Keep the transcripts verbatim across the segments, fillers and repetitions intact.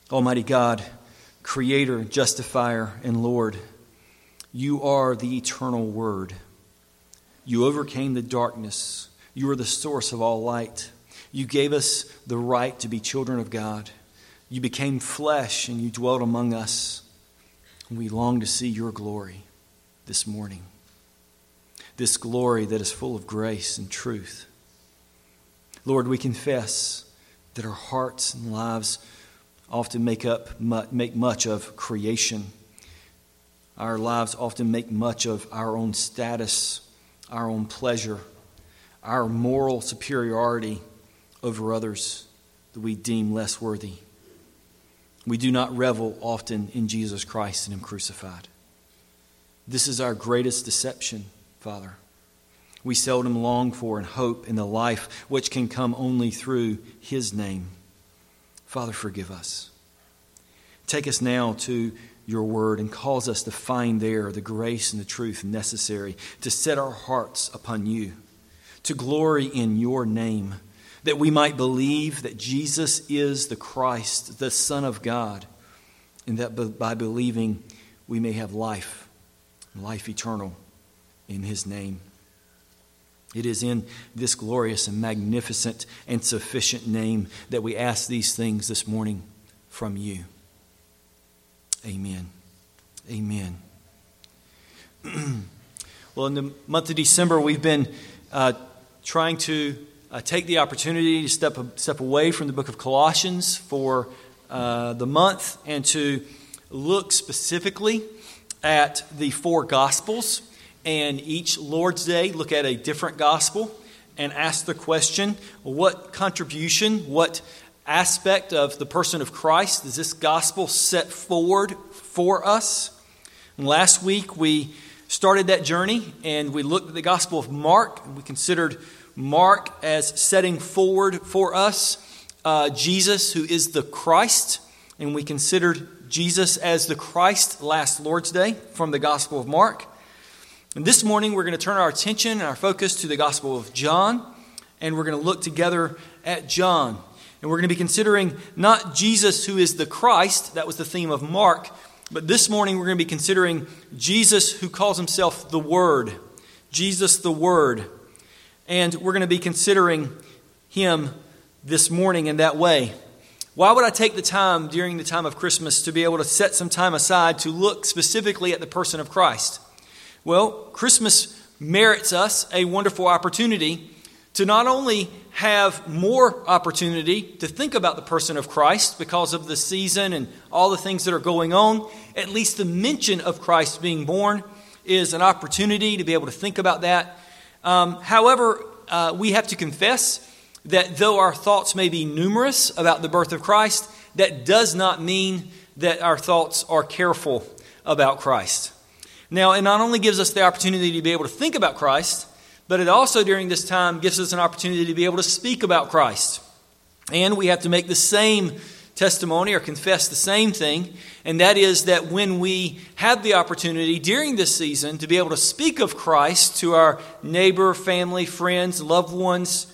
Almighty God, Creator, Justifier, and Lord, you are the eternal Word. You overcame the darkness. You are the source of all light. You gave us the right to be children of God. You became flesh and you dwelt among us. We long to see your glory this morning. This glory that is full of grace and truth. Lord, we confess that our hearts and lives often make up make much of creation. Our lives often make much of our own status, our own pleasure, our moral superiority over others that we deem less worthy. We do not revel often in Jesus Christ and Him crucified. This is our greatest deception, Father. We seldom long for and hope in the life which can come only through His name. Father, forgive us. Take us now to your word and cause us to find there the grace and the truth necessary to set our hearts upon you, to glory in your name, that we might believe that Jesus is the Christ, the Son of God, and that by believing we may have life, life eternal in His name. It is in this glorious and magnificent and sufficient name that we ask these things this morning from you. Amen. Amen. Well, in the month of December, we've been uh, trying to uh, take the opportunity to step step away from the book of Colossians for uh, the month and to look specifically at the four Gospels. And each Lord's Day, look at a different gospel and ask the question, what contribution, what aspect of the person of Christ does this gospel set forward for us? And last week we started that journey and we looked at the Gospel of Mark. And we considered Mark as setting forward for us uh, Jesus, who is the Christ. And we considered Jesus as the Christ last Lord's Day from the Gospel of Mark. And this morning we're going to turn our attention and our focus to the Gospel of John, and we're going to look together at John. And we're going to be considering not Jesus who is the Christ, that was the theme of Mark, but this morning we're going to be considering Jesus who calls himself the Word, Jesus the Word. And we're going to be considering him this morning in that way. Why would I take the time during the time of Christmas to be able to set some time aside to look specifically at the person of Christ? Well, Christmas merits us a wonderful opportunity to not only have more opportunity to think about the person of Christ because of the season and all the things that are going on, at least the mention of Christ being born is an opportunity to be able to think about that. Um, however, uh, we have to confess that though our thoughts may be numerous about the birth of Christ, that does not mean that our thoughts are careful about Christ. Now, it not only gives us the opportunity to be able to think about Christ, but it also during this time gives us an opportunity to be able to speak about Christ. And we have to make the same testimony or confess the same thing, and that is that when we have the opportunity during this season to be able to speak of Christ to our neighbor, family, friends, loved ones,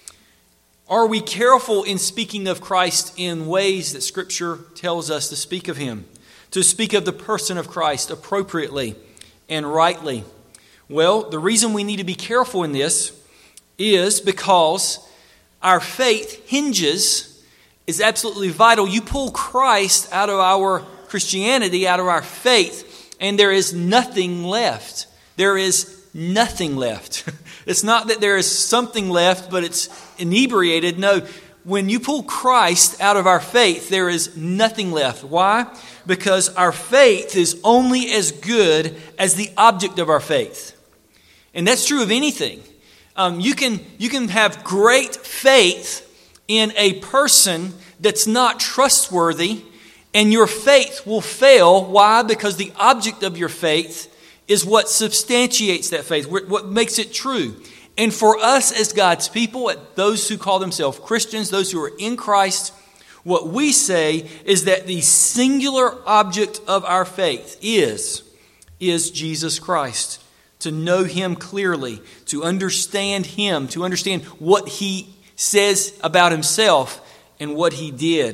are we careful in speaking of Christ in ways that Scripture tells us to speak of Him, to speak of the person of Christ appropriately and rightly? Well, the reason we need to be careful in this is because our faith hinges, is absolutely vital. You pull Christ out of our Christianity, out of our faith, and there is nothing left. There is nothing left. It's not that there is something left, but it's inebriated. No, when you pull Christ out of our faith, there is nothing left. Why? Because our faith is only as good as the object of our faith. And that's true of anything. Um, you can, you can have great faith in a person that's not trustworthy, and your faith will fail. Why? Because the object of your faith is what substantiates that faith, what makes it true. And for us as God's people, those who call themselves Christians, those who are in Christ, what we say is that the singular object of our faith is, is Jesus Christ. To know Him clearly, to understand Him, to understand what He says about Himself and what He did.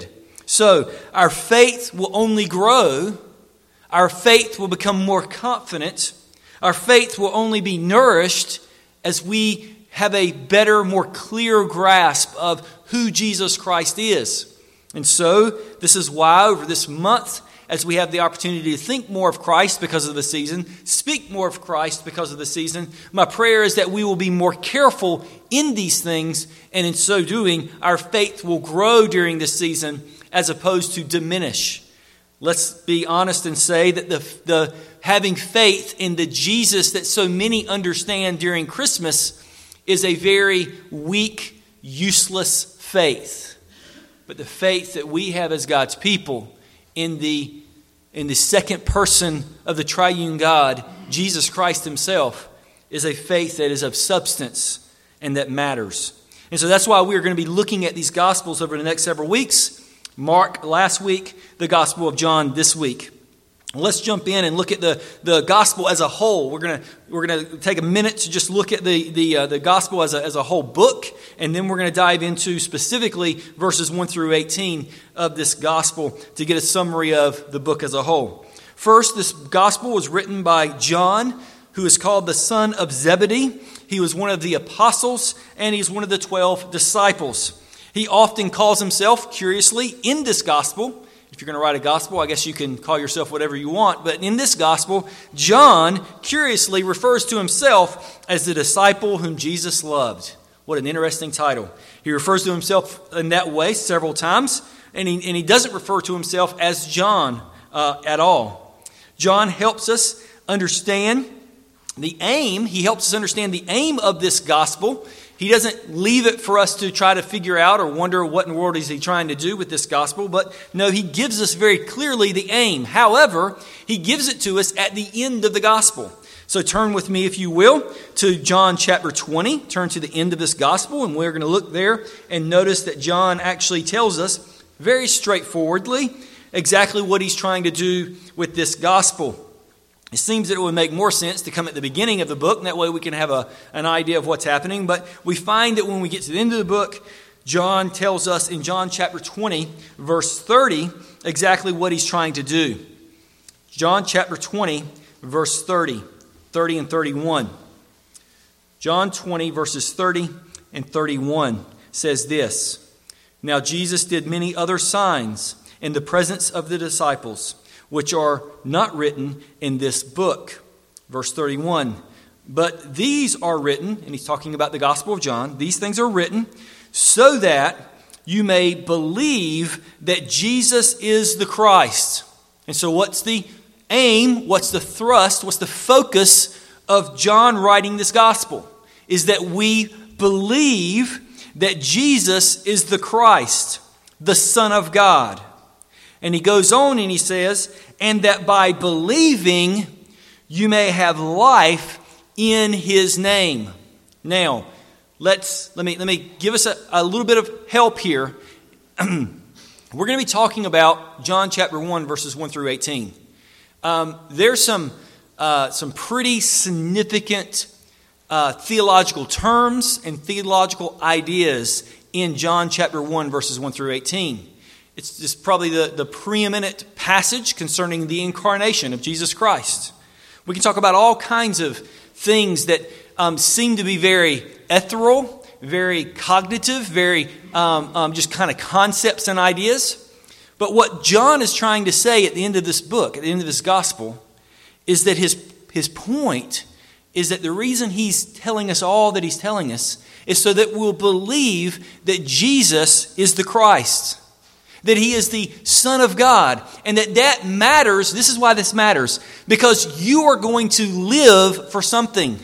So our faith will only grow. Our faith will become more confident. Our faith will only be nourished as we have a better, more clear grasp of who Jesus Christ is. And so this is why over this month, as we have the opportunity to think more of Christ because of the season, speak more of Christ because of the season, my prayer is that we will be more careful in these things, and in so doing, our faith will grow during this season as opposed to diminish. Let's be honest and say that the, the having faith in the Jesus that so many understand during Christmas is a very weak, useless faith. But the faith that we have as God's people in the in the second person of the triune God, Jesus Christ himself, is a faith that is of substance and that matters. And so that's why we're going to be looking at these Gospels over the next several weeks. Mark last week, the Gospel of John this week. Let's jump in and look at the, the Gospel as a whole. We're going to we're going to take a minute to just look at the the uh, the Gospel as a as a whole book, and then we're going to dive into specifically verses one through eighteen of this Gospel to get a summary of the book as a whole. First, this Gospel was written by John, who is called the son of Zebedee. He was one of the apostles, and he's one of the twelve disciples. He often calls himself, curiously, in this Gospel. If you're going to write a gospel, I guess you can call yourself whatever you want. But in this gospel, John curiously refers to himself as the disciple whom Jesus loved. What an interesting title. He refers to himself in that way several times. And he, and he doesn't refer to himself as John uh, at all. John helps us understand the aim. He helps us understand the aim of this gospel. He doesn't leave it for us to try to figure out or wonder what in the world is he trying to do with this gospel. But no, he gives us very clearly the aim. However, he gives it to us at the end of the gospel. So turn with me, if you will, to John chapter twenty. Turn to the end of this gospel, and we're going to look there and notice that John actually tells us very straightforwardly exactly what he's trying to do with this gospel. It seems that it would make more sense to come at the beginning of the book, and that way we can have a, an idea of what's happening. But we find that when we get to the end of the book, John tells us in John chapter twenty, verse thirty, exactly what he's trying to do. John chapter twenty, verse thirty, thirty and thirty-one. John twenty, verses thirty and thirty-one says this: Now Jesus did many other signs in the presence of the disciples, which are not written in this book. Verse thirty-one, but these are written, and he's talking about the Gospel of John, these things are written so that you may believe that Jesus is the Christ. And so what's the aim, what's the thrust, what's the focus of John writing this Gospel? Is that we believe that Jesus is the Christ, the Son of God. And he goes on and he says, and that by believing you may have life in his name. Now, let's let me let me give us a, a little bit of help here. We're going to be talking about John chapter one, verses one through eighteen. Um, there's some uh, some pretty significant uh, theological terms and theological ideas in John chapter one, verses one through eighteen. It's just probably the, the preeminent passage concerning the incarnation of Jesus Christ. We can talk about all kinds of things that um, seem to be very ethereal, very cognitive, very um, um, just kind of concepts and ideas. But what John is trying to say at the end of this book, at the end of this gospel, is that his, his point is that the reason he's telling us all that he's telling us is so that we'll believe that Jesus is the Christ. That he is the Son of God, and that that matters. This is why this matters, because you are going to live for something.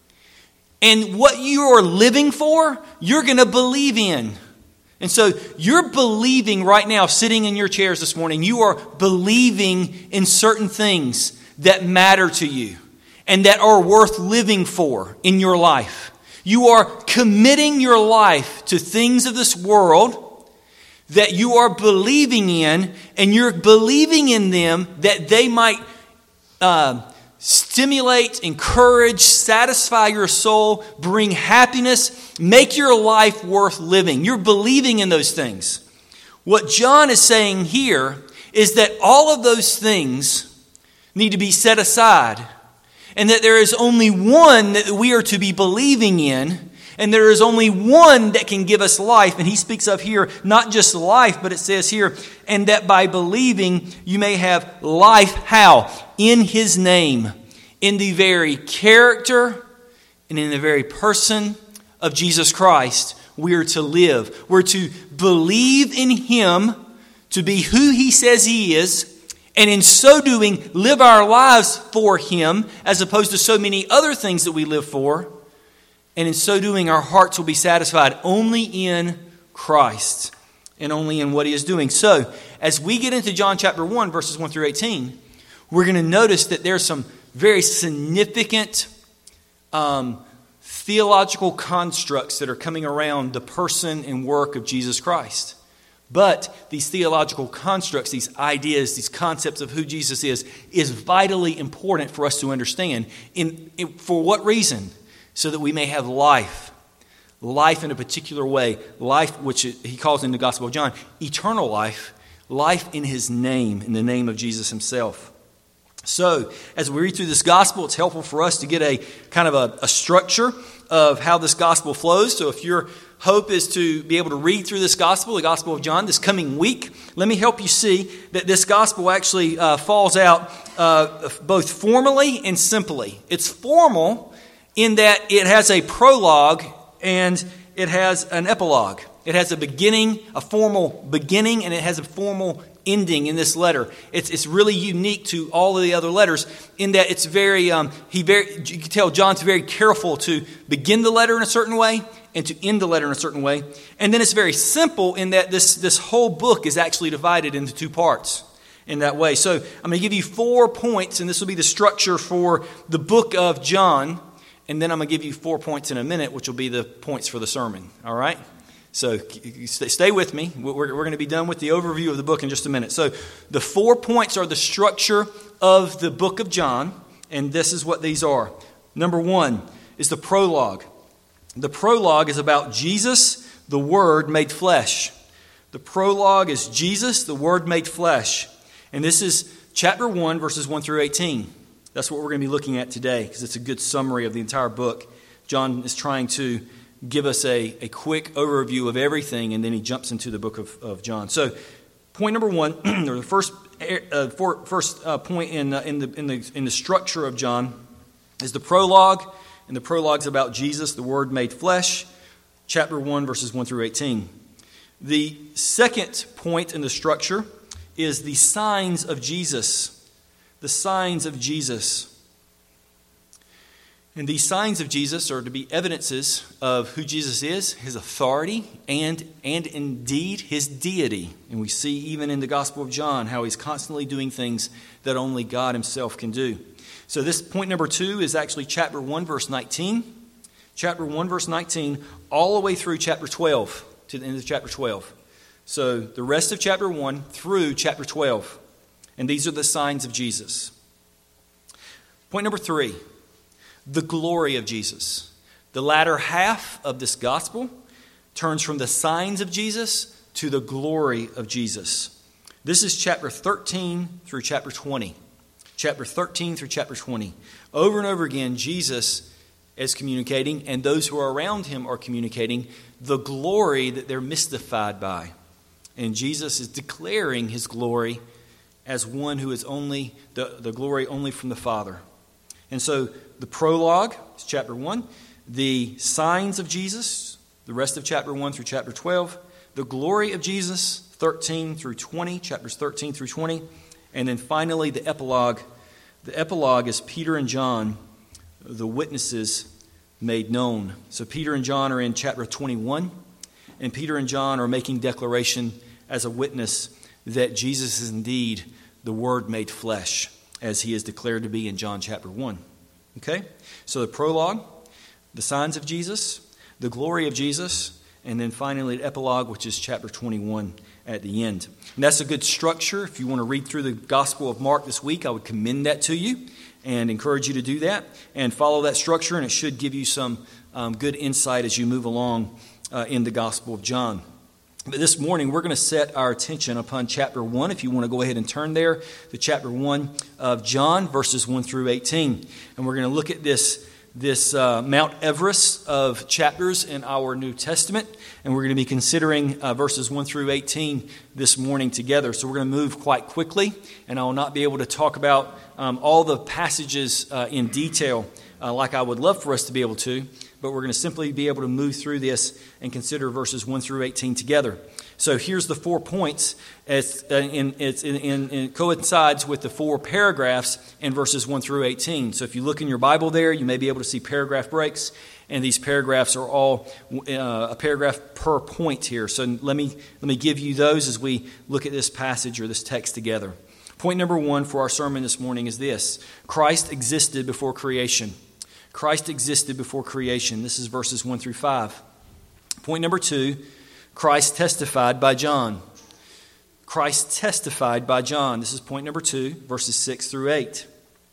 And what you are living for, you're going to believe in. And so you're believing right now, sitting in your chairs this morning, you are believing in certain things that matter to you and that are worth living for in your life. You are committing your life to things of this world that you are believing in, and you're believing in them that they might uh, stimulate, encourage, satisfy your soul, bring happiness, make your life worth living. You're believing in those things. What John is saying here is that all of those things need to be set aside, and that there is only one that we are to be believing in, and there is only one that can give us life. And he speaks of here not just life, but it says here, and that by believing you may have life. How? In his name, in the very character and in the very person of Jesus Christ, we are to live. We're to believe in him to be who he says he is, and in so doing, live our lives for him, as opposed to so many other things that we live for. And in so doing, our hearts will be satisfied only in Christ and only in what he is doing. So, as we get into John chapter one, verses one through eighteen, we're going to notice that there's some very significant um, theological constructs that are coming around the person and work of Jesus Christ. But these theological constructs, these ideas, these concepts of who Jesus is, is vitally important for us to understand. In, in for what reason? So that we may have life. Life in a particular way. Life, which he calls in the Gospel of John, eternal life. Life in his name, in the name of Jesus himself. So, as we read through this gospel, it's helpful for us to get a kind of a, a structure of how this gospel flows. So if your hope is to be able to read through this gospel, the Gospel of John, this coming week, let me help you see that this gospel actually uh, falls out uh, both formally and simply. It's formal in that it has a prologue and it has an epilogue. It has a beginning, a formal beginning, and it has a formal ending in this letter. It's it's really unique to all of the other letters in that it's very, um, he very, you can tell John's very careful to begin the letter in a certain way and to end the letter in a certain way. And then it's very simple in that this, this whole book is actually divided into two parts in that way. So I'm going to give you four points, and this will be the structure for the book of John. And then I'm going to give you four points in a minute, which will be the points for the sermon. All right? So stay with me. We're going to be done with the overview of the book in just a minute. So the four points are the structure of the book of John, and this is what these are. Number one is the prologue. The prologue is about Jesus, the Word made flesh. The prologue is Jesus, the Word made flesh. And this is chapter one, verses one through eighteen. That's what we're going to be looking at today, because it's a good summary of the entire book. John is trying to give us a, a quick overview of everything, and then he jumps into the book of, of John. So, point number one, or the first uh, for, first uh, point in uh, in the in the in the structure of John is the prologue, and the prologue is about Jesus, the Word made flesh, chapter one, verses one through eighteen. The second point in the structure is the signs of Jesus. The signs of Jesus. And these signs of Jesus are to be evidences of who Jesus is, his authority, and, and indeed his deity. And we see even in the Gospel of John how he's constantly doing things that only God himself can do. So this point number two is actually chapter one, verse nineteen. Chapter one, verse nineteen, all the way through chapter twelve, to the end of chapter twelve. So the rest of chapter one through chapter twelve. And these are the signs of Jesus. Point number three. The glory of Jesus. The latter half of this gospel turns from the signs of Jesus to the glory of Jesus. This is chapter thirteen through chapter twenty. Chapter thirteen through chapter twenty. Over and over again, Jesus is communicating, and those who are around him are communicating the glory that they're mystified by. And Jesus is declaring his glory as one who is only, the, the glory only from the Father. And so, the prologue is chapter one, the signs of Jesus, the rest of chapter one through chapter twelve, the glory of Jesus, thirteen through twenty, chapters thirteen through twenty, and then finally the epilogue. The epilogue is Peter and John, the witnesses made known. So Peter and John are in chapter twenty-one, and Peter and John are making declaration as a witness that Jesus is indeed the Word made flesh, as he is declared to be in John chapter one. Okay? So the prologue, the signs of Jesus, the glory of Jesus, and then finally the epilogue, which is chapter twenty-one at the end. And that's a good structure. If you want to read through the Gospel of Mark this week, I would commend that to you and encourage you to do that and follow that structure, and it should give you some um, good insight as you move along uh, in the Gospel of John. But this morning, we're going to set our attention upon chapter one. If you want to go ahead and turn there to chapter one of John, verses one through eighteen. And we're going to look at this, this uh, Mount Everest of chapters in our New Testament. And we're going to be considering uh, verses one through eighteen this morning together. So we're going to move quite quickly. And I will not be able to talk about um, all the passages uh, in detail uh, like I would love for us to be able to. But we're going to simply be able to move through this and consider verses one through eighteen together. So here's the four points. It's, uh, in, it's in, in, it coincides with the four paragraphs in verses one through eighteen. So if you look in your Bible there, you may be able to see paragraph breaks. And these paragraphs are all uh, a paragraph per point here. So let me, let me give you those as we look at this passage or this text together. Point number one for our sermon this morning is this. Christ existed before creation. Christ existed before creation. This is verses one through five. Point number two, Christ testified by John. Christ testified by John. This is point number two, verses six through eight.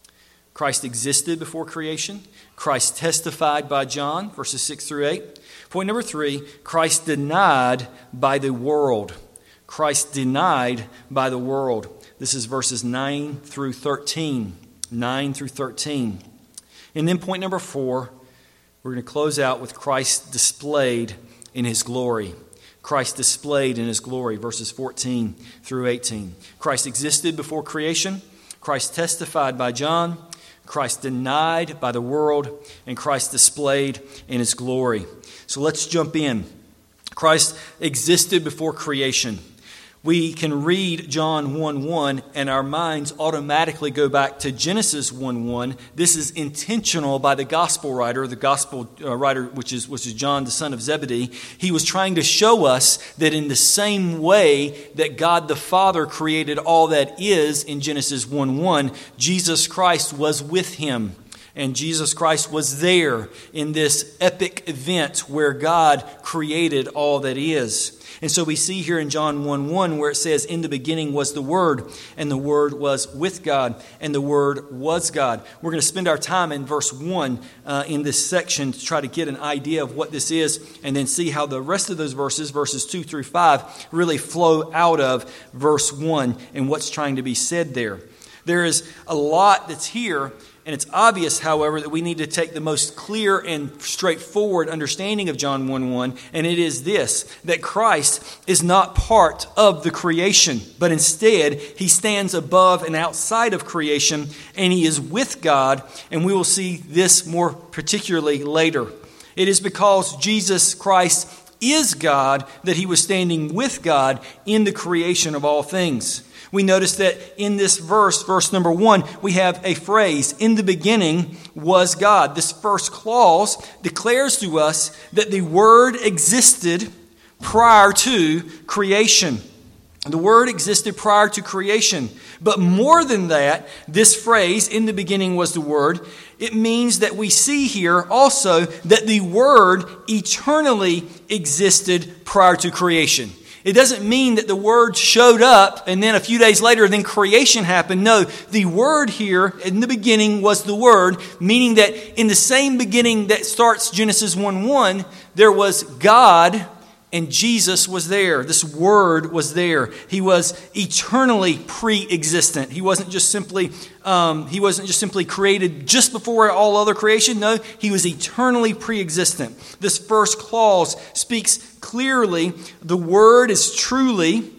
Christ existed before creation. Christ testified by John, verses six through eight. Point number three, Christ denied by the world. Christ denied by the world. This is verses nine through thirteen. nine through thirteen. And then point number four, we're going to close out with Christ displayed in His glory. Christ displayed in His glory, verses fourteen through eighteen. Christ existed before creation. Christ testified by John. Christ denied by the world. And Christ displayed in His glory. So let's jump in. Christ existed before creation. We can read John one one and our minds automatically go back to Genesis one one. This is intentional by the gospel writer, the gospel uh, writer, which is, which is John, the son of Zebedee. He was trying to show us that in the same way that God the Father created all that is in Genesis one one, Jesus Christ was with Him. And Jesus Christ was there in this epic event where God created all that is. And so we see here in John one one where it says, in the beginning was the Word, and the Word was with God, and the Word was God. We're going to spend our time in verse one uh, in this section to try to get an idea of what this is, and then see how the rest of those verses, verses two through five, really flow out of verse one and what's trying to be said there. There is a lot that's here. And it's obvious, however, that we need to take the most clear and straightforward understanding of John one one, and it is this, that Christ is not part of the creation, but instead He stands above and outside of creation, and He is with God, and we will see this more particularly later. It is because Jesus Christ is God that He was standing with God in the creation of all things. We notice that in this verse, verse number one, we have a phrase, in the beginning was God. This first clause declares to us that the Word existed prior to creation. The Word existed prior to creation. But more than that, this phrase, in the beginning was the Word, it means that we see here also that the Word eternally existed prior to creation. It doesn't mean that the Word showed up and then a few days later then creation happened. No, the Word here in the beginning was the Word, meaning that in the same beginning that starts Genesis one one, there was God and Jesus was there. This Word was there. He was eternally pre-existent. He wasn't just simply um, he wasn't just simply created just before all other creation. No, He was eternally pre-existent. This first clause speaks clearly the Word is truly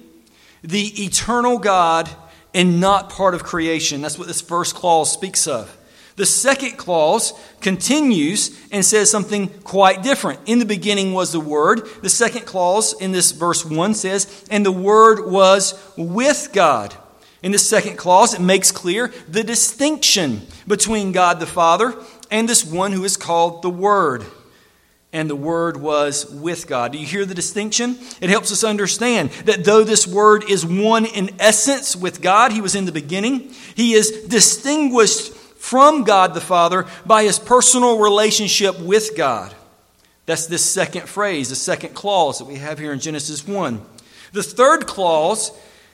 the eternal God and not part of creation. That's what this first clause speaks of. The second clause continues and says something quite different. In the beginning was the Word. The second clause in this verse one says, and the Word was with God. In the second clause, it makes clear the distinction between God the Father and this one who is called the Word. And the Word was with God. Do you hear the distinction? It helps us understand that though this Word is one in essence with God, He was in the beginning, He is distinguished from God the Father by His personal relationship with God. That's this second phrase, the second clause that we have here in Genesis one. The third clause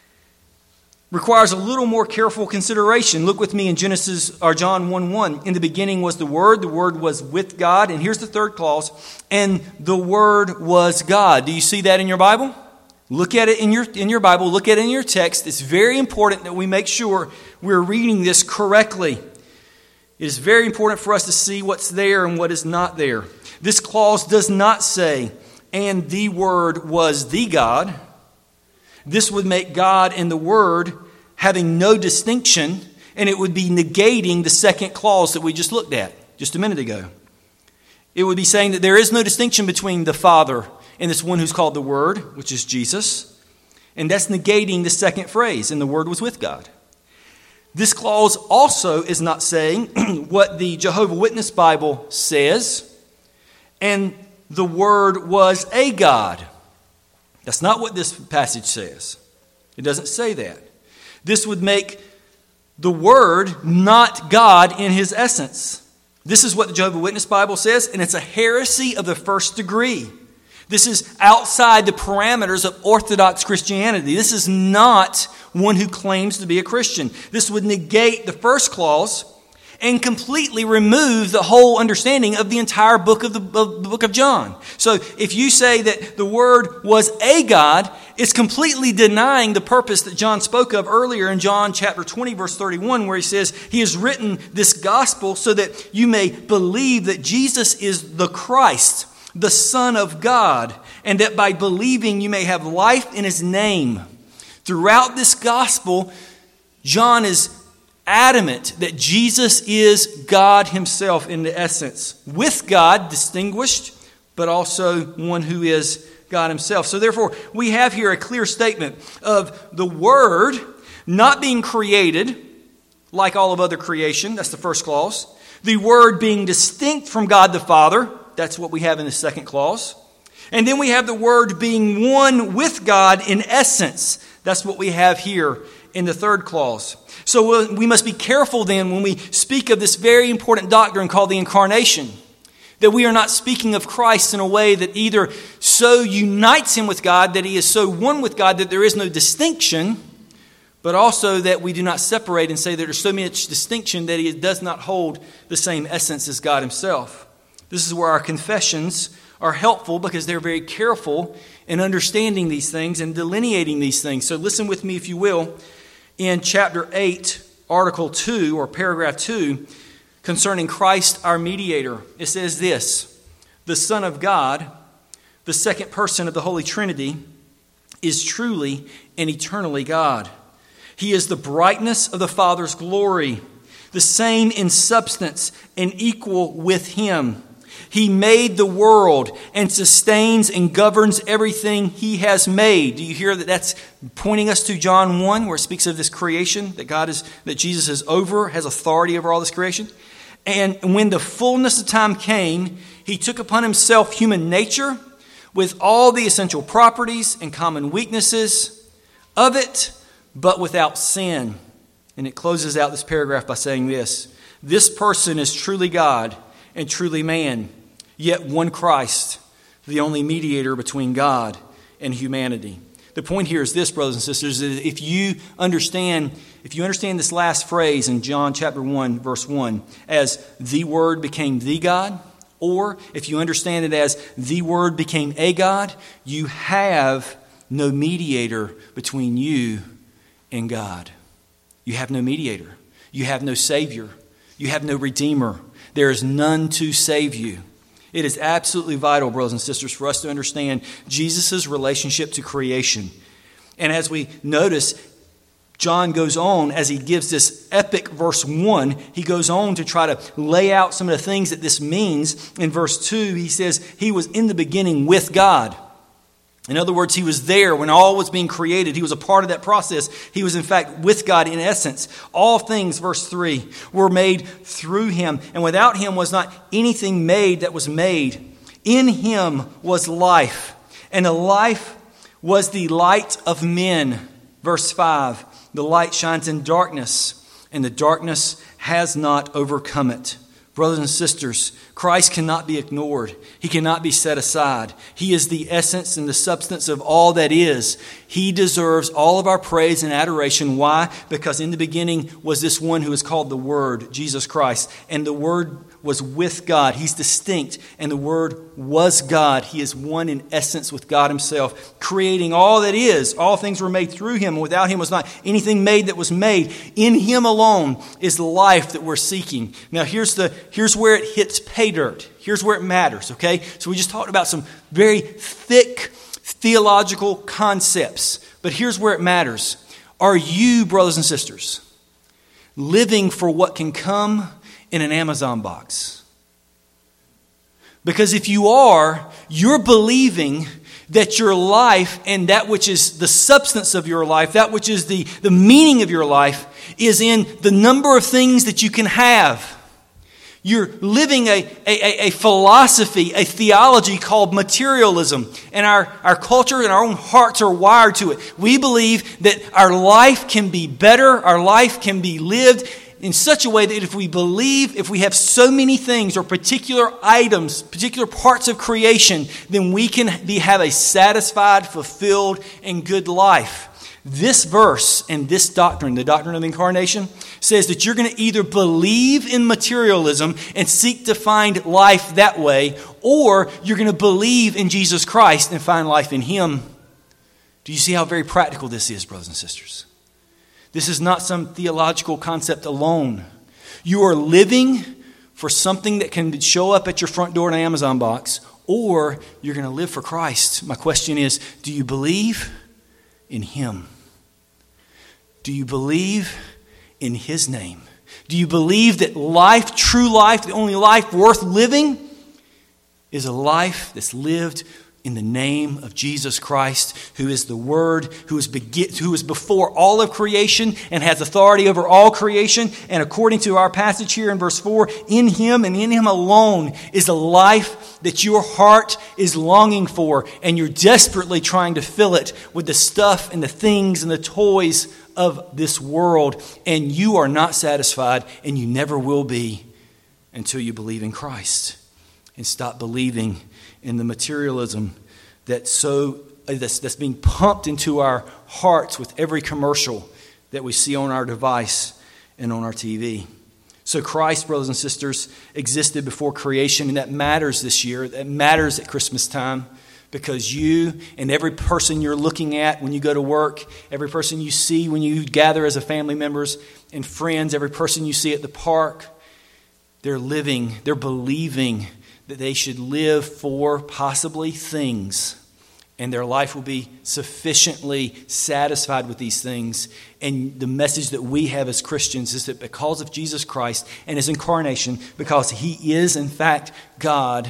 requires a little more careful consideration. Look with me in Genesis or John one one. In the beginning was the Word, the Word was with God, and here's the third clause, and the Word was God. Do you see that in your Bible? Look at it in your, in your Bible. Look at it in your text. It's very important that we make sure we're reading this correctly. It is very important for us to see what's there and what is not there. This clause does not say, and the Word was the God. This would make God and the Word having no distinction, and it would be negating the second clause that we just looked at just a minute ago. It would be saying that there is no distinction between the Father and this one who's called the Word, which is Jesus. And that's negating the second phrase, and the Word was with God. This clause also is not saying what the Jehovah's Witness Bible says, and the Word was a God. That's not what this passage says. It doesn't say that. This would make the Word not God in His essence. This is what the Jehovah's Witness Bible says, and it's a heresy of the first degree. This is outside the parameters of Orthodox Christianity. This is not one who claims to be a Christian. This would negate the first clause and completely remove the whole understanding of the entire book of the, of the book of John. So if you say that the Word was a God, it's completely denying the purpose that John spoke of earlier in John chapter twenty, verse thirty-one, where he says, He has written this gospel so that you may believe that Jesus is the Christ, the Son of God, and that by believing you may have life in His name. Throughout this gospel, John is adamant that Jesus is God Himself in the essence. With God, distinguished, but also one who is God Himself. So therefore, we have here a clear statement of the Word not being created like all of other creation. That's the first clause. The Word being distinct from God the Father. That's what we have in the second clause. And then we have the Word being one with God in essence. That's what we have here in the third clause. So we must be careful then when we speak of this very important doctrine called the Incarnation, that we are not speaking of Christ in a way that either so unites Him with God, that He is so one with God that there is no distinction, but also that we do not separate and say that there's so much distinction that He does not hold the same essence as God Himself. This is where our confessions are helpful because they're very careful in understanding these things and delineating these things. So listen with me, if you will, in chapter eight, article two, or paragraph two, concerning Christ our mediator. It says this: the Son of God, the second person of the Holy Trinity, is truly and eternally God. He is the brightness of the Father's glory, the same in substance and equal with Him. He made the world and sustains and governs everything He has made. Do you hear that that's pointing us to John one, where it speaks of this creation, that God is, that Jesus is over, has authority over all this creation? And when the fullness of time came, He took upon Himself human nature with all the essential properties and common weaknesses of it, but without sin. And it closes out this paragraph by saying this: this person is truly God and truly man, yet one Christ, the only mediator between God and humanity. The point here is this, brothers and sisters, that if you understand, if you understand this last phrase in John chapter one, verse one, as the Word became the God, or if you understand it as the Word became a God, you have no mediator between you and God. You have no mediator. You have no Savior. You have no Redeemer. There is none to save you. It is absolutely vital, brothers and sisters, for us to understand Jesus' relationship to creation. And as we notice, John goes on, as he gives this epic verse one, he goes on to try to lay out some of the things that this means. In verse two, he says, He was in the beginning with God. In other words, He was there when all was being created. He was a part of that process. He was, in fact, with God in essence. All things, verse three, were made through Him, and without Him was not anything made that was made. In Him was life, and the life was the light of men. Verse five, the light shines in darkness, and the darkness has not overcome it. Brothers and sisters, Christ cannot be ignored. He cannot be set aside. He is the essence and the substance of all that is. He deserves all of our praise and adoration. Why? Because in the beginning was this one who is called the Word, Jesus Christ. And the Word was with God. He's distinct. And the Word was God. He is one in essence with God Himself, creating all that is. All things were made through Him. Without Him was not anything made that was made. In Him alone is the life that we're seeking. Now here's the here's where it hits pay dirt. Here's where it matters, okay? So we just talked about some very thick theological concepts. But here's where it matters. Are you, brothers and sisters, living for what can come in an Amazon box? Because if you are, you're believing that your life and that which is the substance of your life, that which is the, the meaning of your life, is in the number of things that you can have. You're living a, a, a philosophy, a theology called materialism. And our, our culture and our own hearts are wired to it. We believe that our life can be better, our life can be lived in such a way that if we believe, if we have so many things or particular items, particular parts of creation, then we can be, have a satisfied, fulfilled, and good life. This verse and this doctrine, the doctrine of the incarnation, says that you're going to either believe in materialism and seek to find life that way, or you're going to believe in Jesus Christ and find life in Him. Do you see how very practical this is, brothers and sisters? This is not some theological concept alone. You are living for something that can show up at your front door in an Amazon box, or you're going to live for Christ. My question is, do you believe in Him? Do you believe in His name? Do you believe that life, true life, the only life worth living, is a life that's lived in the name of Jesus Christ, who is the Word, who is, begin, who is before all of creation and has authority over all creation? And according to our passage here in verse four, in Him and in Him alone is a life that your heart is longing for, and you're desperately trying to fill it with the stuff and the things and the toys of this world, and you are not satisfied, and you never will be until you believe in Christ and stop believing in the materialism that's so that's, that's being pumped into our hearts with every commercial that we see on our device and on our T V. So Christ, brothers and sisters, existed before creation, and that matters this year. That matters at Christmas time. Because you and every person you're looking at when you go to work, every person you see when you gather as a family members and friends, every person you see at the park, they're living, they're believing that they should live for possibly things. And their life will be sufficiently satisfied with these things. And the message that we have as Christians is that because of Jesus Christ and His incarnation, because He is in fact God,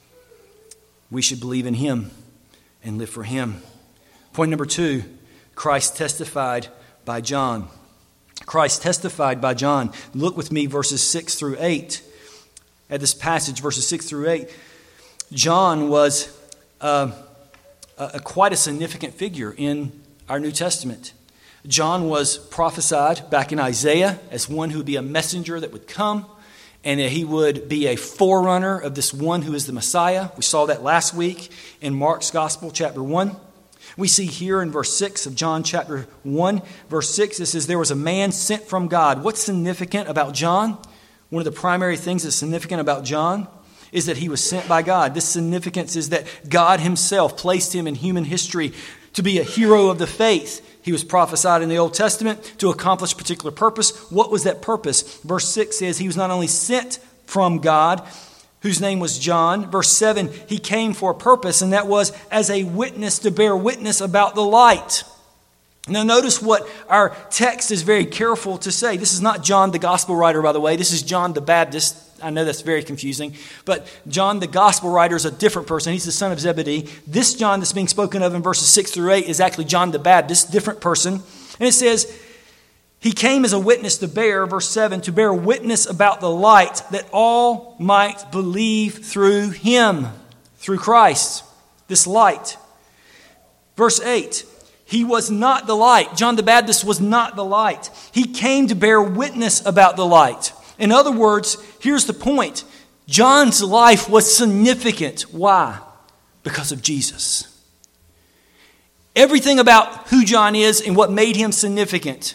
we should believe in Him and live for Him. Point number two, Christ testified by John. Christ testified by John. Look with me verses six through eight. At this passage, verses six through eight. John was uh, a, a quite a significant figure in our New Testament. John was prophesied back in Isaiah as one who would be a messenger that would come, and that he would be a forerunner of this one who is the Messiah. We saw that last week in Mark's Gospel, chapter one. We see here in verse six of John chapter one, verse six, it says, there was a man sent from God. What's significant about John? One of the primary things that's significant about John is that he was sent by God. This significance is that God Himself placed him in human history to be a hero of the faith. He was prophesied in the Old Testament to accomplish a particular purpose. What was that purpose? Verse six says he was not only sent from God, whose name was John. Verse seven, he came for a purpose, and that was as a witness to bear witness about the light. Now notice what our text is very careful to say. This is not John the Gospel writer, by the way. This is John the Baptist. I know that's very confusing. But John the Gospel writer is a different person. He's the son of Zebedee. This John that's being spoken of in verses six through eight is actually John the Baptist, different person. And it says, he came as a witness to bear, verse seven, to bear witness about the light, that all might believe through Him, through Christ, this light. Verse eight, he was not the light. John the Baptist was not the light. He came to bear witness about the light. In other words, here's the point. John's life was significant. Why? Because of Jesus. Everything about who John is and what made him significant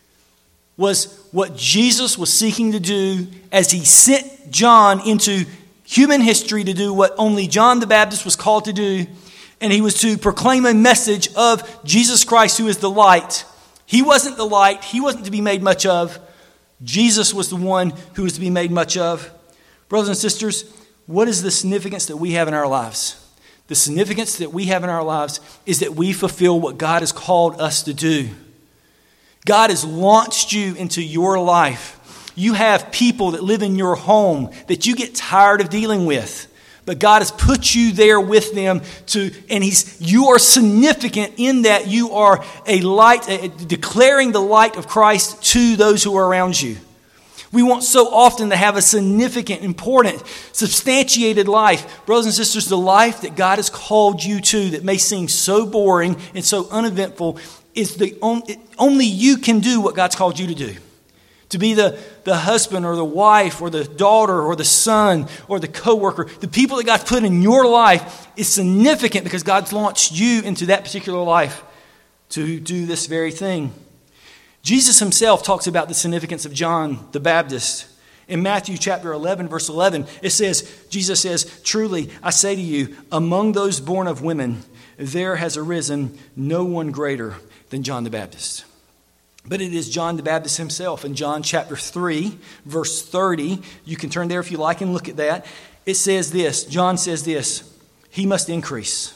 was what Jesus was seeking to do as he sent John into human history to do what only John the Baptist was called to do. And he was to proclaim a message of Jesus Christ, who is the light. He wasn't the light. He wasn't to be made much of. Jesus was the one who was to be made much of. Brothers and sisters, what is the significance that we have in our lives? The significance that we have in our lives is that we fulfill what God has called us to do. God has launched you into your life. You have people that live in your home that you get tired of dealing with. But God has put you there with them to, and He's you are significant in that you are a light, a, declaring the light of Christ to those who are around you. We want so often to have a significant, important, substantiated life. Brothers and sisters, the life that God has called you to that may seem so boring and so uneventful is the only, only you can do what God's called you to do. To be the, the husband or the wife or the daughter or the son or the coworker. The people that God's put in your life is significant because God's launched you into that particular life to do this very thing. Jesus himself talks about the significance of John the Baptist. In Matthew chapter eleven, verse eleven, it says, Jesus says, "Truly, I say to you, among those born of women, there has arisen no one greater than John the Baptist." But it is John the Baptist himself. In John chapter three, verse thirty, you can turn there if you like and look at that. It says this, John says this, "He must increase,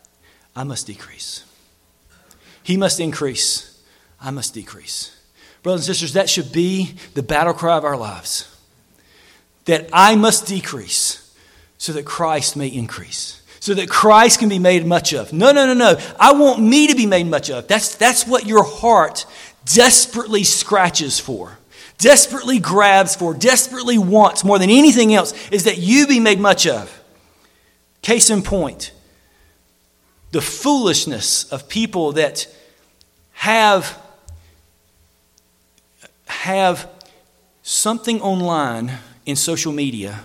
I must decrease. He must increase, I must decrease." Brothers and sisters, that should be the battle cry of our lives. That I must decrease so that Christ may increase. So that Christ can be made much of. No, no, no, no. I want me to be made much of. That's, that's what your heart desperately scratches for, desperately grabs for, desperately wants more than anything else is that you be made much of. Case in point, the foolishness of people that have, have something online in social media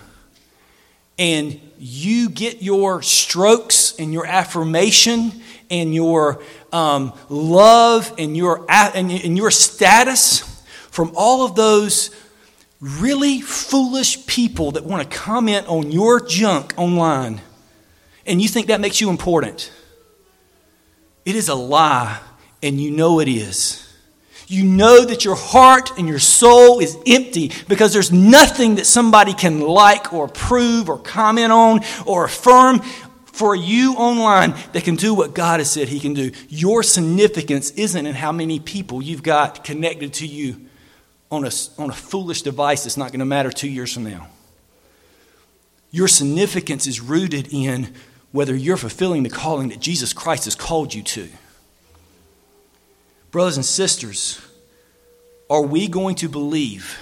and you get your strokes and your affirmation and your um, love and your and, and your status from all of those really foolish people that want to comment on your junk online, and you think that makes you important. It is a lie, and you know it is. You know that your heart and your soul is empty because there's nothing that somebody can like or approve or comment on or affirm for you online that can do what God has said He can do. Your significance isn't in how many people you've got connected to you on a, on a foolish device that's not going to matter two years from now. Your significance is rooted in whether you're fulfilling the calling that Jesus Christ has called you to. Brothers and sisters, are we going to believe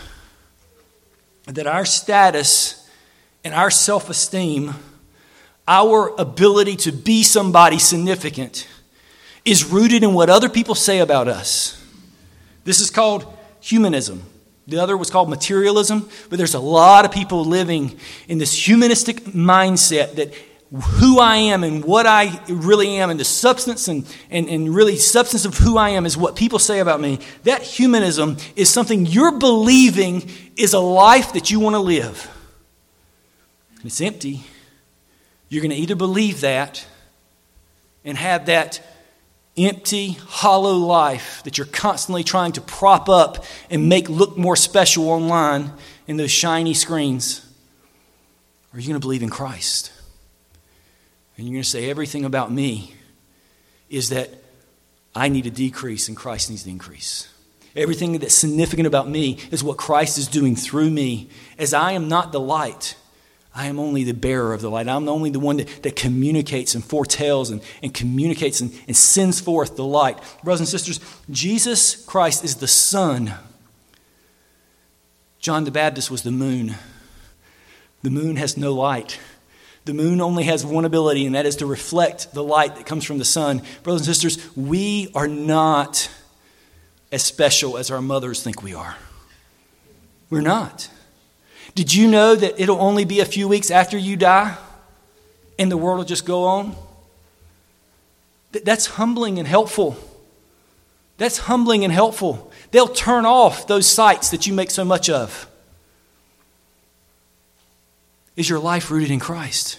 that our status and our self-esteem, our ability to be somebody significant, is rooted in what other people say about us? This is called humanism. The other was called materialism, but there's a lot of people living in this humanistic mindset that who I am and what I really am and the substance and, and, and really substance of who I am is what people say about me. That humanism is something you're believing is a life that you want to live. And it's empty. You're going to either believe that and have that empty, hollow life that you're constantly trying to prop up and make look more special online in those shiny screens, or you're going to believe in Christ. And you're going to say everything about me is that I need to decrease and Christ needs to increase. Everything that's significant about me is what Christ is doing through me. As I am not the light, I am only the bearer of the light. I'm only the one that, that communicates and foretells and, and communicates and, and sends forth the light. Brothers and sisters, Jesus Christ is the sun. John the Baptist was the moon. The moon has no light. The moon only has one ability, and that is to reflect the light that comes from the sun. Brothers and sisters, we are not as special as our mothers think we are. We're not. Did you know that it'll only be a few weeks after you die, and the world will just go on? That's humbling and helpful. That's humbling and helpful. They'll turn off those sites that you make so much of. Is your life rooted in Christ?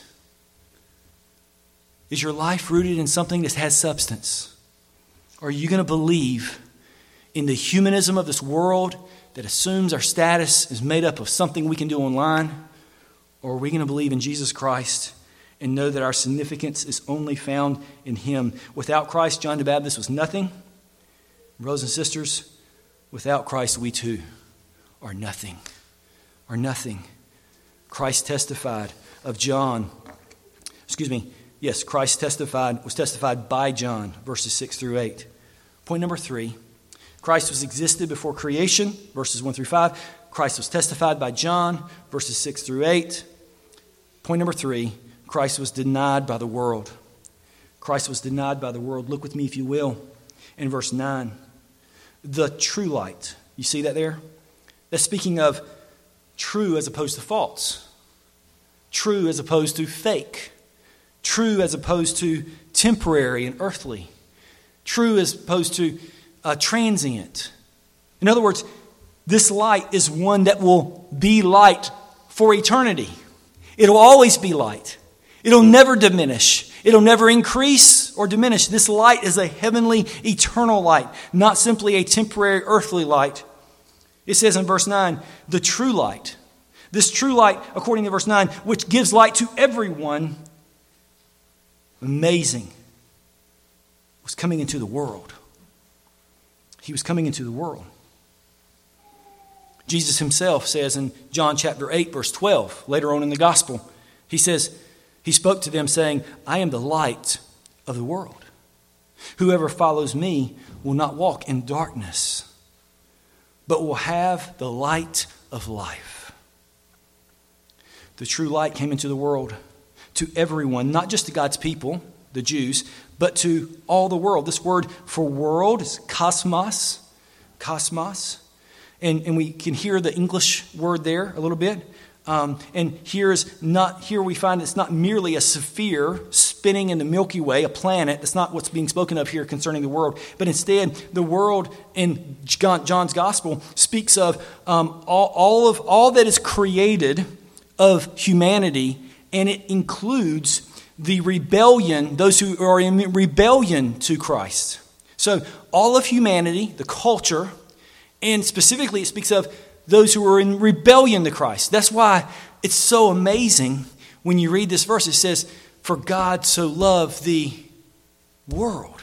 Is your life rooted in something that has substance? Or are you going to believe in the humanism of this world that assumes our status is made up of something we can do online? Or are we going to believe in Jesus Christ and know that our significance is only found in Him? Without Christ, John the Baptist was nothing. Brothers and sisters, without Christ, we too are nothing. Are nothing. Christ testified of John. Excuse me. Yes, Christ testified, was testified by John, verses six through eight. Point number three, Christ was existed before creation, verses one through five. Christ was testified by John, verses six through eight. Point number three, Christ was denied by the world. Christ was denied by the world. Look with me, if you will, in verse nine. The true light. You see that there? That's speaking of true as opposed to false. True as opposed to fake. True as opposed to temporary and earthly. True as opposed to uh, transient. In other words, this light is one that will be light for eternity. It'll always be light. It'll never diminish. It'll never increase or diminish. This light is a heavenly, eternal light, not simply a temporary, earthly light. It says in verse nine, the true light. This true light, according to verse nine, which gives light to everyone, amazing, was coming into the world. He was coming into the world. Jesus himself says in John chapter eight, verse twelve, later on in the gospel, he says, he spoke to them saying, I am the light of the world. Whoever follows me will not walk in darkness, but will have the light of life. The true light came into the world to everyone, not just to God's people, the Jews, but to all the world. This word for world is cosmos, cosmos. And, and we can hear the English word there a little bit. Um, and here is not here we find it's not merely a sphere spinning in the Milky Way, a planet. That's not what's being spoken of here concerning the world. But instead, the world in John's gospel speaks of um, all, all of all that is created of humanity, and it includes the rebellion, those who are in rebellion to Christ. So all of humanity, the culture, and specifically it speaks of those who are in rebellion to Christ. That's why it's so amazing when you read this verse. It says, for God so loved the world.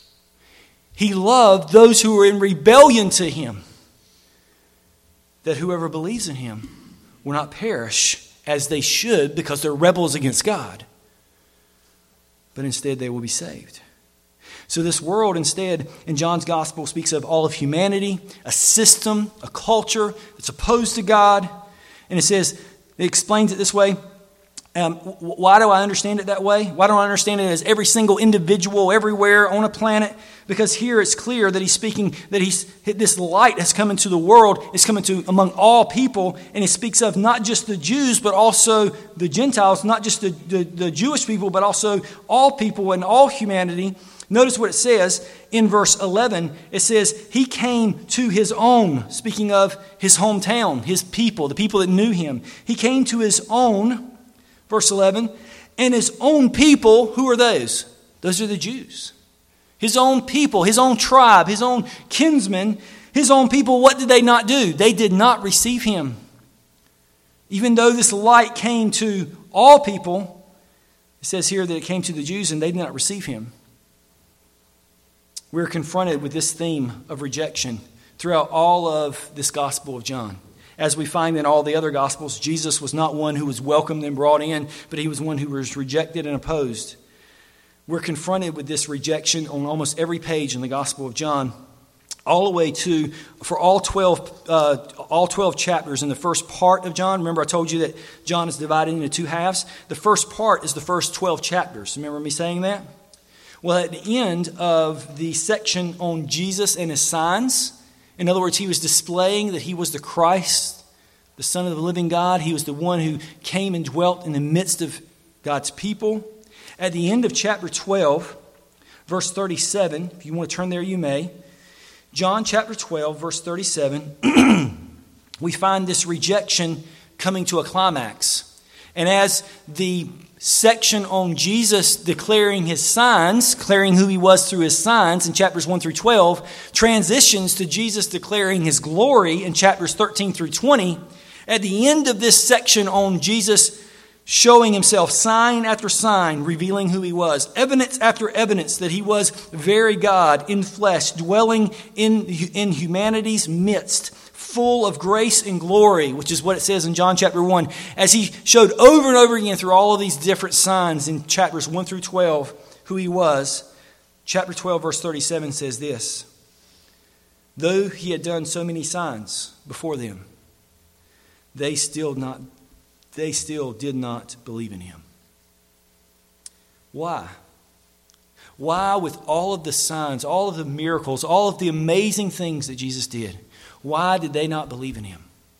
He loved those who were in rebellion to Him, that whoever believes in Him will not perish as they should because they're rebels against God, but instead they will be saved. So this world instead in John's gospel speaks of all of humanity, a system, a culture that's opposed to God. And it says, it explains it this way. Um, why do I understand it that way? Why don't I understand it as every single individual everywhere on a planet? Because here it's clear that he's speaking, that he's this light has come into the world, it's come into among all people, and it speaks of not just the Jews, but also the Gentiles, not just the, the, the Jewish people, but also all people and all humanity. Notice what it says in verse eleven. It says, he came to his own, speaking of his hometown, his people, the people that knew him. He came to his own, verse eleven, and his own people, who are those? Those are the Jews. His own people, his own tribe, his own kinsmen, his own people, what did they not do? They did not receive him. Even though this light came to all people, it says here that it came to the Jews and they did not receive him. We're confronted with this theme of rejection throughout all of this Gospel of John. As we find in all the other Gospels, Jesus was not one who was welcomed and brought in, but he was one who was rejected and opposed. We're confronted with this rejection on almost every page in the Gospel of John, all the way to, for all twelve, uh, all twelve chapters in the first part of John. Remember I told you that John is divided into two halves? The first part is the first twelve chapters. Remember me saying that? Well, at the end of the section on Jesus and his signs, in other words, he was displaying that he was the Christ, the Son of the living God. He was the one who came and dwelt in the midst of God's people. At the end of chapter twelve, verse thirty-seven. If you want to turn there, you may. John chapter twelve, verse thirty-seven. We find this rejection coming to a climax. And as the section on Jesus declaring his signs, declaring who he was through his signs in chapters one through twelve, transitions to Jesus declaring his glory in chapters thirteen through twenty, at the end of this section on Jesus showing himself sign after sign, revealing who he was, evidence after evidence that he was very God in flesh, dwelling in, in humanity's midst, full of grace and glory, which is what it says in John chapter one, as he showed over and over again through all of these different signs in chapters one through twelve who he was. Chapter twelve, verse thirty-seven says this: though he had done so many signs before them, they still not they still did not believe in him. Why? Why, with all of the signs, all of the miracles, all of the amazing things that Jesus did, why did they not believe in him?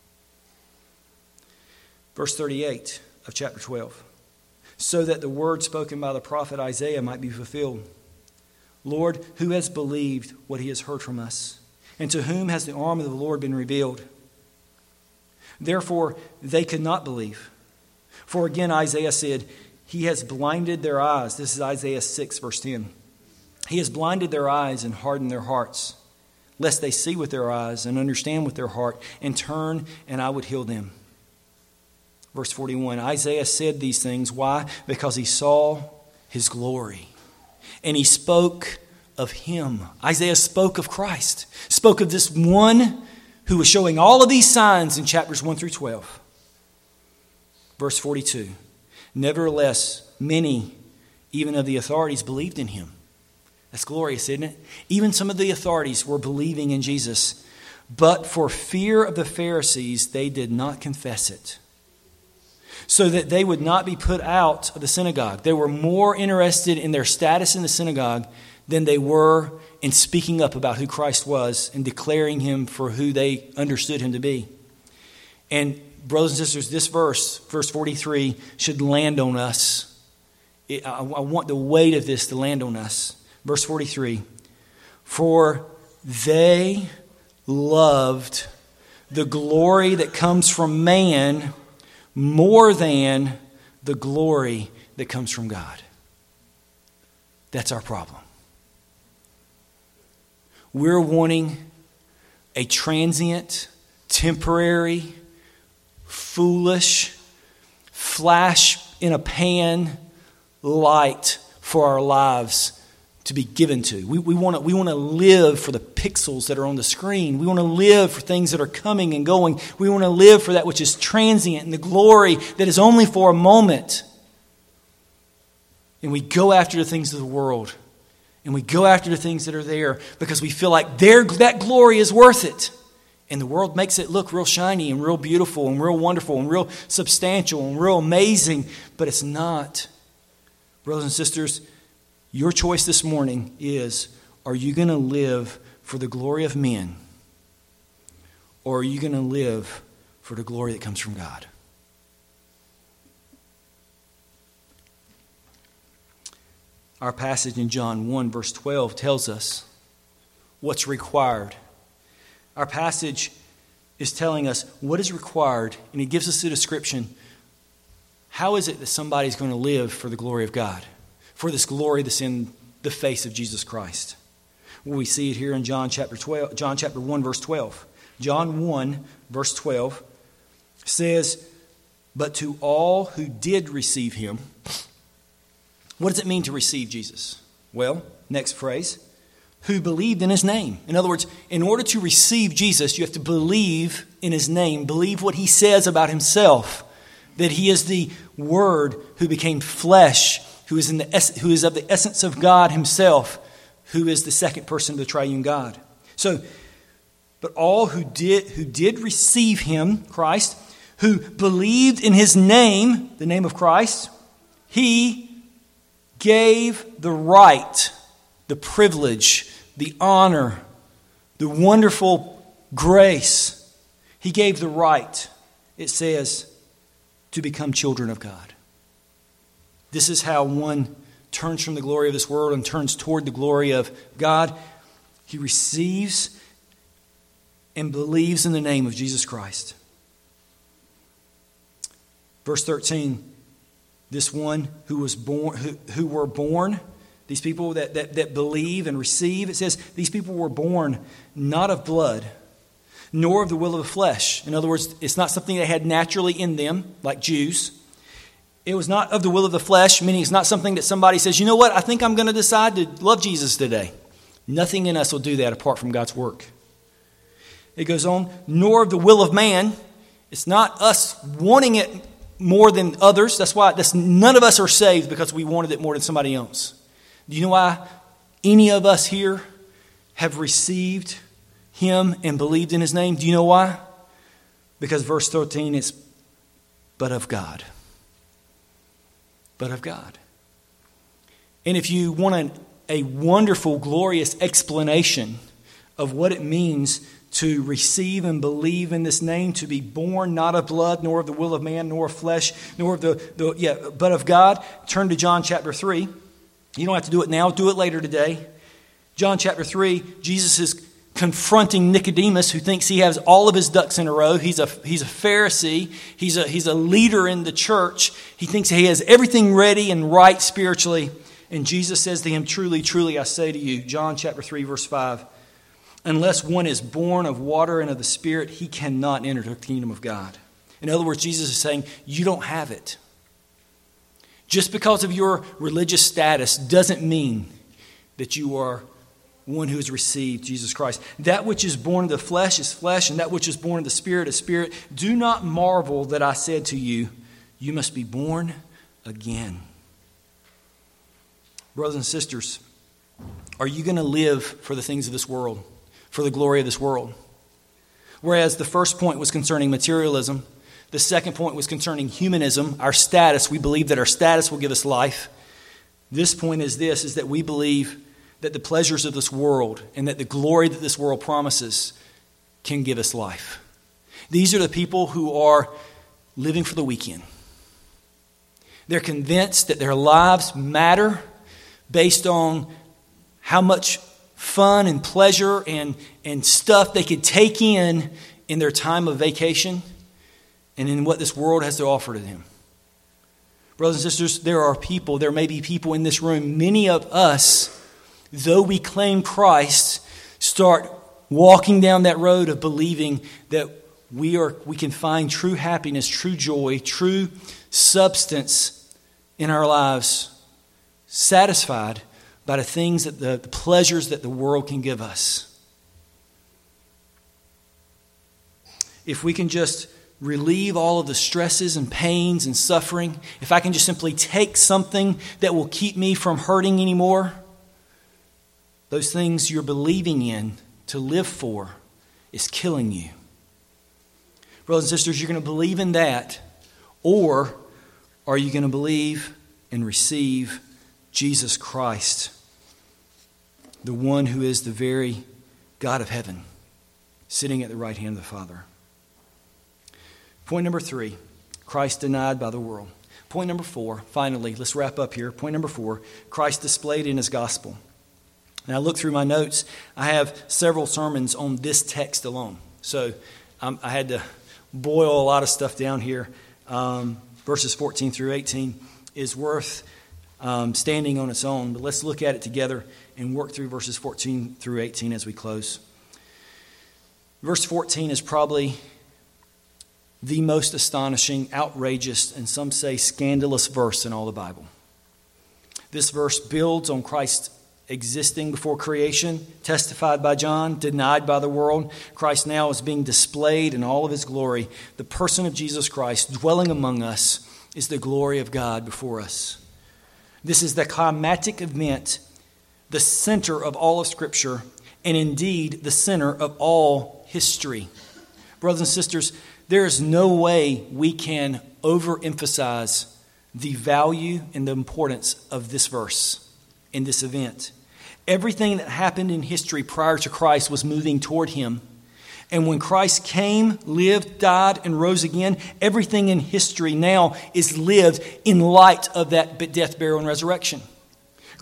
Verse thirty-eight of chapter twelve. So that the word spoken by the prophet Isaiah might be fulfilled. Lord, who has believed what he has heard from us? And to whom has the arm of the Lord been revealed? Therefore, they could not believe. For again, Isaiah said, he has blinded their eyes. This is Isaiah six, verse ten. He has blinded their eyes and hardened their hearts, lest they see with their eyes and understand with their heart and turn, and I would heal them. Verse forty-one, Isaiah said these things. Why? Because he saw his glory, and he spoke of him. Isaiah spoke of Christ, spoke of this one who was showing all of these signs in chapters one through twelve. Verse forty-two, nevertheless, many, even of the authorities, believed in him. That's glorious, isn't it? Even some of the authorities were believing in Jesus. But for fear of the Pharisees, they did not confess it, so that they would not be put out of the synagogue. They were more interested in their status in the synagogue than they were in speaking up about who Christ was and declaring him for who they understood him to be. And brothers and sisters, this verse, verse forty-three, should land on us. It, I, I want the weight of this to land on us. Verse forty-three, for they loved the glory that comes from man more than the glory that comes from God. That's our problem. We're wanting a transient, temporary, foolish, flash in a pan light for our lives to be given to. We, we want to we want to live for the pixels that are on the screen. We want to live for things that are coming and going. We want to live for that which is transient and the glory that is only for a moment. And we go after the things of the world. And we go after the things that are there because we feel like that glory is worth it. And the world makes it look real shiny and real beautiful and real wonderful and real substantial and real amazing. But it's not. Brothers and sisters, your choice this morning is, are you going to live for the glory of men? Or are you going to live for the glory that comes from God? Our passage in John one, verse twelve tells us what's required. Our passage is telling us what is required, and it gives us a description. How is it that somebody's going to live for the glory of God? For this glory that's in the face of Jesus Christ. Well, we see it here in John chapter twelve, John chapter one, verse twelve. John one, verse twelve says, but to all who did receive him. What does it mean to receive Jesus? Well, next phrase, who believed in his name. In other words, in order to receive Jesus, you have to believe in his name, believe what he says about himself, that he is the Word who became flesh, who is in the es- who is of the essence of God himself, who is the second person of the triune God. So, but all who did who did receive him, Christ, who believed in his name, the name of Christ, he gave the right, the privilege, the honor, the wonderful grace. He gave the right, it says, to become children of God. This is how one turns from the glory of this world and turns toward the glory of God, he receives and believes in the name of Jesus Christ. Verse thirteen, this one who was born, who, who were born, these people that, that, that believe and receive, it says these people were born not of blood, nor of the will of the flesh. In other words, it's not something they had naturally in them, like Jews. It was not of the will of the flesh, meaning it's not something that somebody says, you know what, I think I'm going to decide to love Jesus today. Nothing in us will do that apart from God's work. It goes on, nor of the will of man. It's not us wanting it more than others. That's why that's, none of us are saved because we wanted it more than somebody else. Do you know why any of us here have received him and believed in his name? Do you know why? Because verse thirteen is, but of God. But of God. And if you want an, a wonderful, glorious explanation of what it means to receive and believe in this name, to be born not of blood, nor of the will of man, nor of flesh, nor of the, the yeah, but of God, turn to John chapter three. You don't have to do it now, do it later today. John chapter three, Jesus is confronting Nicodemus, who thinks he has all of his ducks in a row. He's a he's a Pharisee. He's a he's a leader in the church. He thinks he has everything ready and right spiritually. And Jesus says to him, truly, truly, I say to you, John chapter three, verse five, unless one is born of water and of the Spirit, he cannot enter the kingdom of God. In other words, Jesus is saying, you don't have it. Just because of your religious status doesn't mean that you are one who has received Jesus Christ. That which is born of the flesh is flesh, and that which is born of the Spirit is spirit. Do not marvel that I said to you, you must be born again. Brothers and sisters, are you going to live for the things of this world, for the glory of this world? Whereas the first point was concerning materialism, the second point was concerning humanism, our status. We believe that our status will give us life. This point is this, is that we believe that the pleasures of this world and that the glory that this world promises can give us life. These are the people who are living for the weekend. They're convinced that their lives matter based on how much fun and pleasure and, and stuff they could take in in their time of vacation and in what this world has to offer to them. Brothers and sisters, there are people, there may be people in this room, many of us, though we claim Christ, start walking down that road of believing that we are we can find true happiness, true joy, true substance in our lives, satisfied by the things that the, the pleasures that the world can give us. If we can just relieve all of the stresses and pains and suffering, if I can just simply take something that will keep me from hurting anymore, those things you're believing in to live for is killing you. Brothers and sisters, you're going to believe in that, or are you going to believe and receive Jesus Christ, the one who is the very God of heaven, sitting at the right hand of the Father? Point number three, Christ denied by the world. Point number four, finally, let's wrap up here. Point number four, Christ displayed in his gospel. And I look through my notes. I have several sermons on this text alone. So um, I had to boil a lot of stuff down here. Um, verses fourteen through eighteen is worth um, standing on its own. But let's look at it together and work through verses fourteen through eighteen as we close. Verse fourteen is probably the most astonishing, outrageous, and some say scandalous verse in all the Bible. This verse builds on Christ's existing before creation, testified by John, denied by the world. Christ now is being displayed in all of his glory. The person of Jesus Christ dwelling among us is the glory of God before us. This is the climatic event, the center of all of Scripture, and indeed the center of all history. Brothers and sisters, there is no way we can overemphasize the value and the importance of this verse in this event. Everything that happened in history prior to Christ was moving toward him. And when Christ came, lived, died, and rose again, everything in history now is lived in light of that death, burial, and resurrection.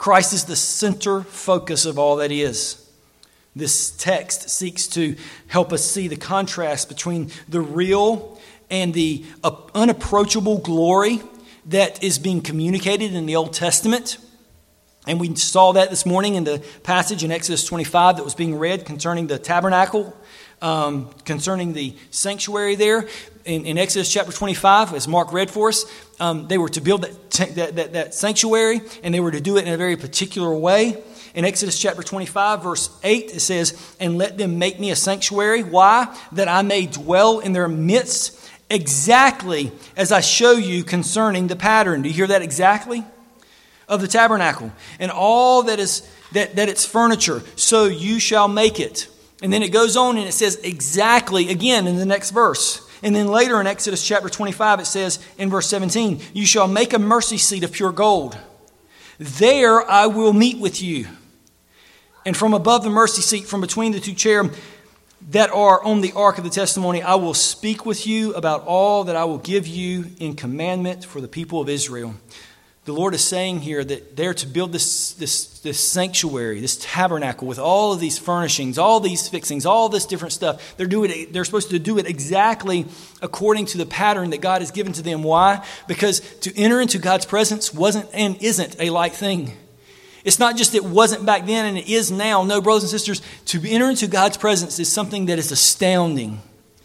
Christ is the center focus of all that is. This text seeks to help us see the contrast between the real and the unapproachable glory that is being communicated in the Old Testament. And we saw that this morning in the passage in Exodus twenty-five that was being read concerning the tabernacle, um, concerning the sanctuary there. In, in Exodus chapter twenty-five, as Mark read for us, um, they were to build that, that, that, that sanctuary, and they were to do it in a very particular way. In Exodus chapter twenty-five, verse eight, it says, "And let them make me a sanctuary." Why? "That I may dwell in their midst, exactly as I show you concerning the pattern." Do you hear that? Exactly? Of the tabernacle. "And all that is that, that its furniture, so you shall make it." And then it goes on and it says exactly again in the next verse. And then later in Exodus chapter twenty-five, it says in verse seventeen, "You shall make a mercy seat of pure gold. There I will meet with you. And from above the mercy seat, from between the two cherubim that are on the ark of the testimony, I will speak with you about all that I will give you in commandment for the people of Israel." The Lord is saying here that they're to build this, this, this sanctuary, this tabernacle with all of these furnishings, all these fixings, all this different stuff. They're doing it, they're supposed to do it exactly according to the pattern that God has given to them. Why? Because to enter into God's presence wasn't and isn't a light thing. It's not just it wasn't back then and it is now. No, brothers and sisters, to enter into God's presence is something that is astounding.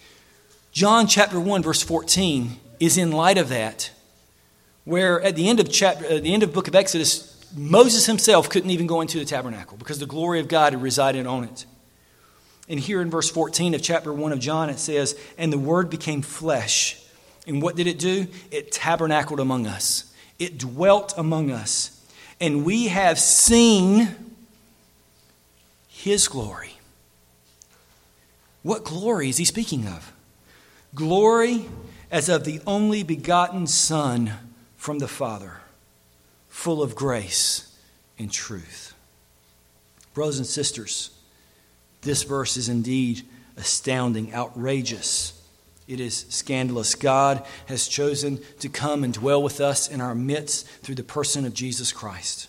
John chapter one, verse fourteen is in light of that, where at the end of chapter, at the end of the book of Exodus, Moses himself couldn't even go into the tabernacle because the glory of God had resided on it. And here in verse fourteen of chapter one of John, it says, "And the Word became flesh." And what did it do? It tabernacled among us. It dwelt among us. "And we have seen His glory." What glory is he speaking of? Glory as of the only begotten Son from the Father, full of grace and truth. Brothers and sisters, this verse is indeed astounding, outrageous. It is scandalous. God has chosen to come and dwell with us in our midst through the person of Jesus Christ.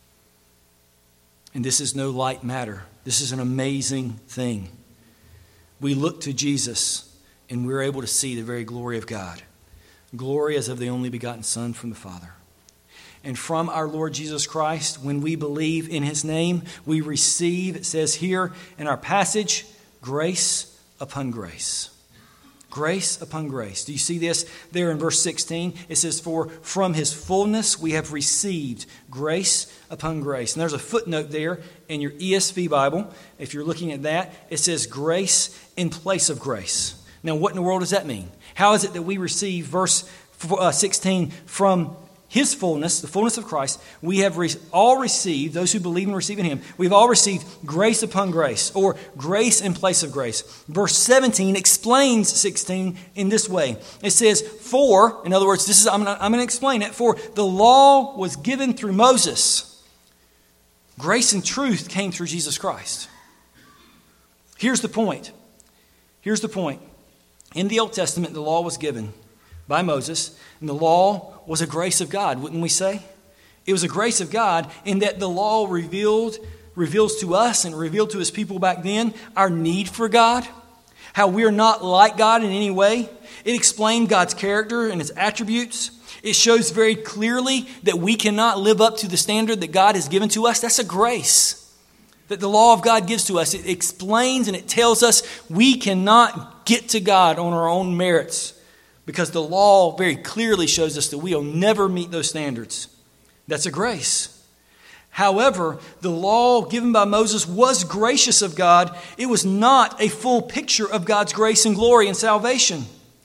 And this is no light matter. This is an amazing thing. We look to Jesus and we're able to see the very glory of God. Glory as of the only begotten Son from the Father. And from our Lord Jesus Christ, when we believe in His name, we receive, it says here in our passage, grace upon grace. Grace upon grace. Do you see this there in verse sixteen? It says, "For from His fullness we have received grace upon grace." And there's a footnote there in your E S V Bible. If you're looking at that, it says grace in place of grace. Now, what in the world does that mean? How is it that we receive, verse sixteen, from His fullness, the fullness of Christ, we have re- all received, those who believe and receive in Him, we've all received grace upon grace, or grace in place of grace. Verse seventeen explains sixteen in this way. It says, "For," in other words, this is I'm going I'm to explain it, "for the law was given through Moses. Grace and truth came through Jesus Christ." Here's the point. Here's the point. In the Old Testament, the law was given by Moses, and the law was a grace of God, wouldn't we say? It was a grace of God in that the law revealed, reveals to us and revealed to His people back then our need for God, how we're not like God in any way. It explained God's character and His attributes. It shows very clearly that we cannot live up to the standard that God has given to us. That's a grace that the law of God gives to us. It explains and it tells us we cannot get to God on our own merits, because the law very clearly shows us that we will never meet those standards. That's a grace. However, the law given by Moses was gracious of God. It was not a full picture of God's grace and glory and salvation.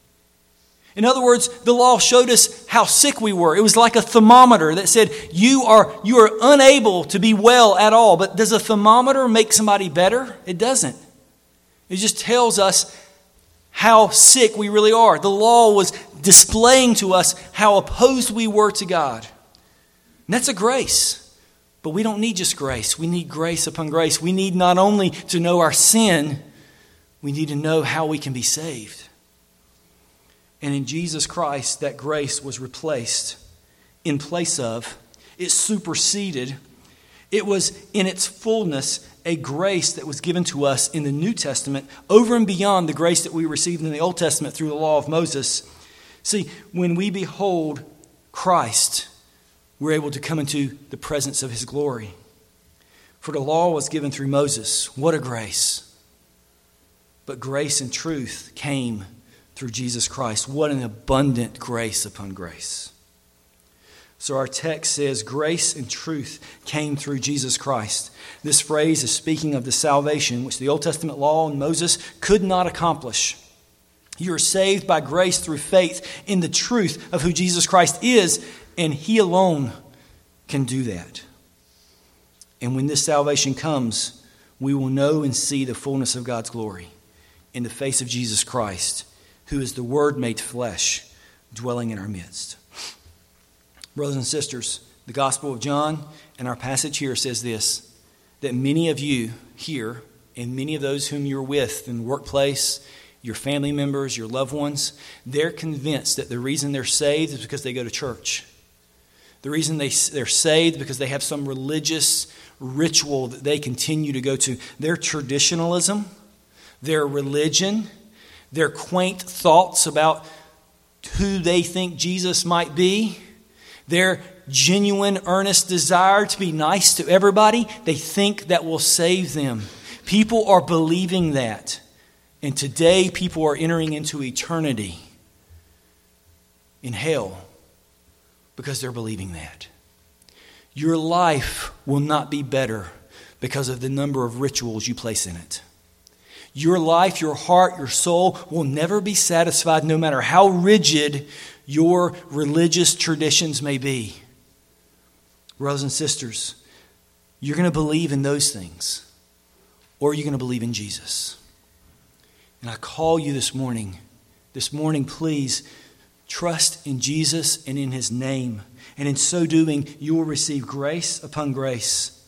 In other words, the law showed us how sick we were. It was like a thermometer that said, you are, you are unable to be well at all. But does a thermometer make somebody better? It doesn't. It just tells us how sick we really are. The law was displaying to us how opposed we were to God. And that's a grace. But we don't need just grace. We need grace upon grace. We need not only to know our sin, we need to know how we can be saved. And in Jesus Christ, that grace was replaced in place of, it superseded It was in its fullness a grace that was given to us in the New Testament over and beyond the grace that we received in the Old Testament through the law of Moses. See, when we behold Christ, we're able to come into the presence of his glory. For the law was given through Moses. What a grace. But grace and truth came through Jesus Christ. What an abundant grace upon grace. So our text says grace and truth came through Jesus Christ. This phrase is speaking of the salvation which the Old Testament law and Moses could not accomplish. You are saved by grace through faith in the truth of who Jesus Christ is, and he alone can do that. And when this salvation comes, we will know and see the fullness of God's glory in the face of Jesus Christ, who is the Word made flesh, dwelling in our midst. Brothers and sisters, the Gospel of John and our passage here says this, that many of you here, and many of those whom you're with in the workplace, your family members, your loved ones, they're convinced that the reason they're saved is because they go to church. The reason they, they're saved is because they have some religious ritual that they continue to go to. Their traditionalism, their religion, their quaint thoughts about who they think Jesus might be, their genuine, earnest desire to be nice to everybody, they think that will save them. People are believing that. And today people are entering into eternity in hell because they're believing that. Your life will not be better because of the number of rituals you place in it. Your life, your heart, your soul will never be satisfied no matter how rigid your religious traditions may be. Brothers and sisters, you're going to believe in those things, or you're going to believe in Jesus. And I call you this morning, this morning, please trust in Jesus and in his name. And in so doing, you will receive grace upon grace.